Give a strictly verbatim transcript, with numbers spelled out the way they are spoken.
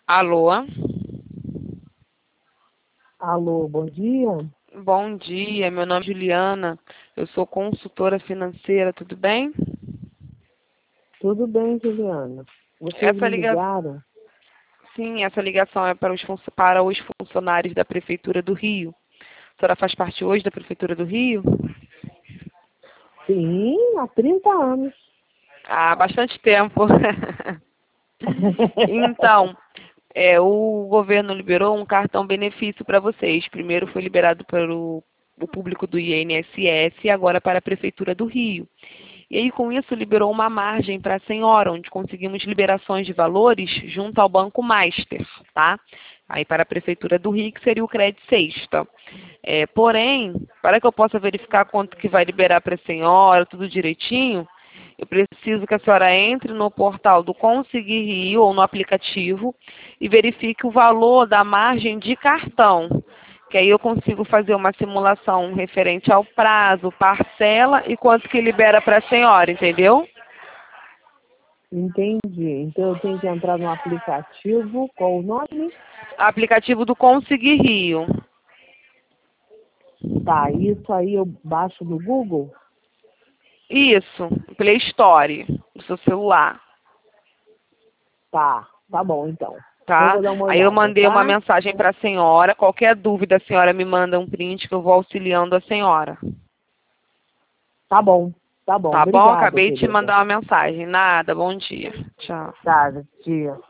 Alô? Alô, bom dia. Bom dia, meu nome é Juliana, eu sou consultora financeira, tudo bem? Tudo bem, Juliana? Vocês Essa me ligação, ligaram? sim, essa ligação é para os, fun- para os funcionários da Prefeitura do Rio. A senhora faz parte hoje da Prefeitura do Rio? Sim, há trinta anos. Há bastante tempo. Então, é, o governo liberou um cartão benefício para vocês. Primeiro foi liberado para o, o público do I N S S e agora para a Prefeitura do Rio. E aí, com isso, liberou uma margem para a senhora, onde conseguimos liberações de valores junto ao Banco Master, tá? Aí para a Prefeitura do Rio, que seria o Crédito Sexta. É, porém, para que eu possa verificar quanto que vai liberar para a senhora, tudo direitinho, eu preciso que a senhora entre no portal do Conseguir Rio ou no aplicativo e verifique o valor da margem de cartão, que aí eu consigo fazer uma simulação referente ao prazo, parcela e quanto que libera para a senhora, entendeu? Entendi. Então eu tenho que entrar no aplicativo. Qual o nome? Aplicativo do Conseguir Rio. Tá, isso aí eu baixo no Google? Isso, Play Store, no seu celular, Tá, tá bom então. Eu tá? vou dar uma Aí eu olhada, mandei uma tá? mensagem para a senhora. Qualquer dúvida, a senhora me manda um print que eu vou auxiliando a senhora. Tá bom, tá bom. Tá bom? Obrigada, Acabei de te querida. mandar uma mensagem. Nada, bom dia. Tchau. Tá, tia.